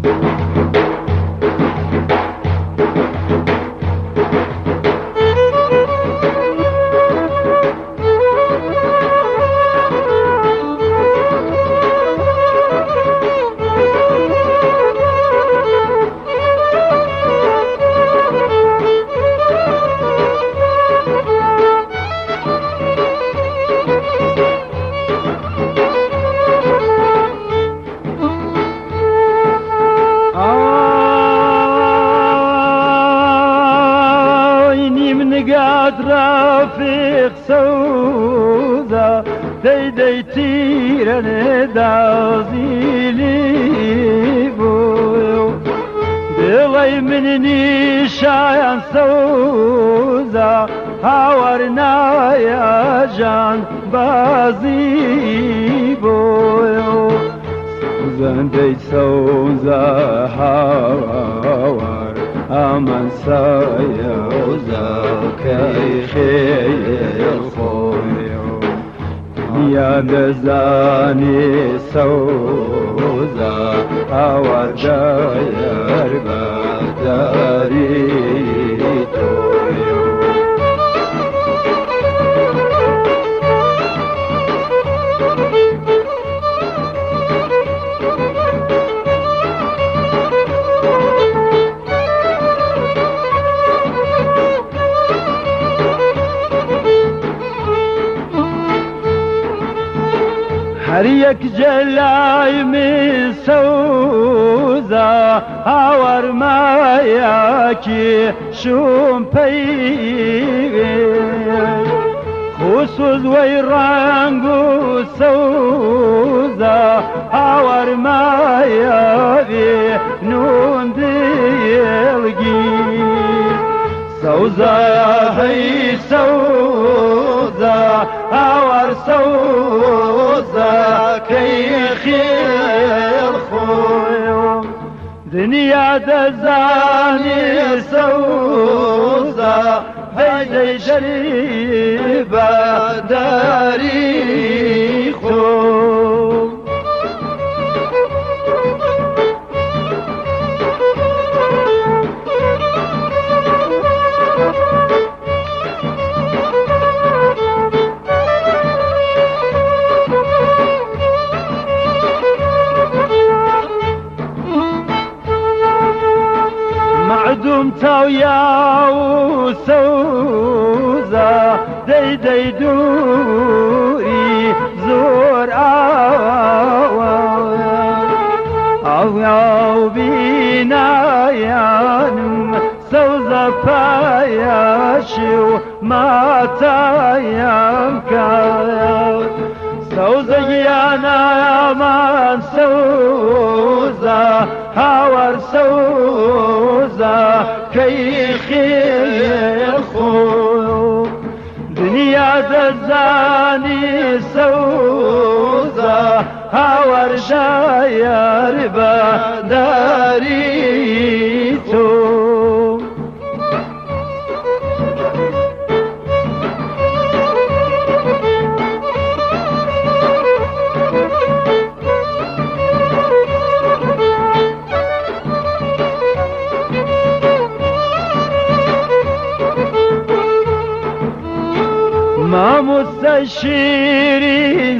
رافق سوزا دي تيران دازيلي بو دلي مني شايان سوزا هاورنا يا جان بازي بو سوزان دي سوزا هاور أمن سيوزا كي خير خويو يا دزاني سوزا أودا يربا داري تويو هر یک جلای می سوزا هاور مایا کی شوم پیوی خصوص وی رنگو سوزا هاور مایا بی نون دیلگی سوزا هی سوزا هاور سوزا كي خير خويو دنيا دزاني سوزا هيدي جريبة داري خو معدوم تاويا وسوزا دي دوري زور أو بينا يانم سوزا فاياشو ما تايام كايات سوزا يانا من سوزا هاور سوزا كي خير خو دنيا دزاني سوزا هاور جاير بداري تو ما مستشيرين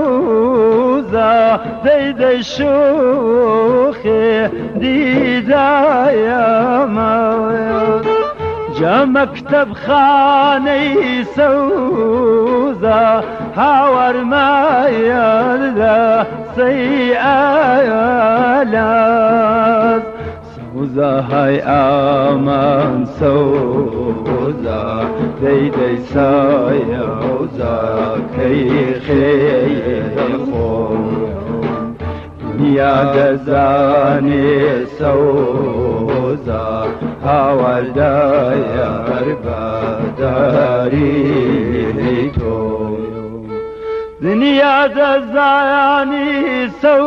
سوزا دي شوخي دي دايا موت جا مكتب خاني سوزا هاور ما يرد سيئات سوزا هاي آمان سوزا دي سايوزا كي خير خوم يا دزاني سوزا هاور داير بداري توم دنيا دزاني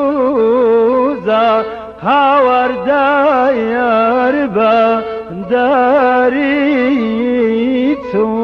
سوزا هاور داير بداري تو